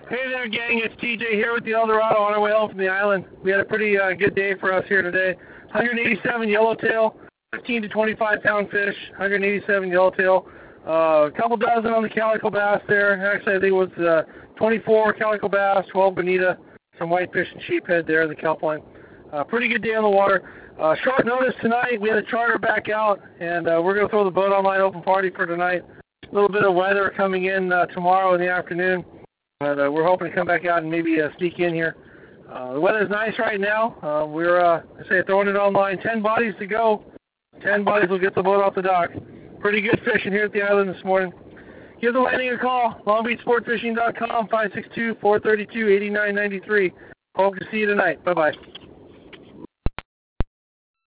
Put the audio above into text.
Hey there, gang. It's TJ here with the Eldorado on our way home from the island. We had a pretty good day for us here today. 187 yellowtail, 15 to 25 pound fish, 187 yellowtail. A couple dozen on the calico bass there. Actually, I think it was 24 calico bass, 12 bonita, some whitefish and sheephead there in the kelp line. Pretty good day on the water. Short notice tonight. We had a charter back out, and we're going to throw the boat online open party for tonight. A little bit of weather coming in tomorrow in the afternoon. But we're hoping to come back out and maybe sneak in here. The weather's nice right now. We're throwing it online. 10 bodies to go. 10 bodies will get the boat off the dock. Pretty good fishing here at the island this morning. Give the landing a call. LongBeachSportFishing.com, 562-432-8993. Hope to see you tonight. Bye-bye.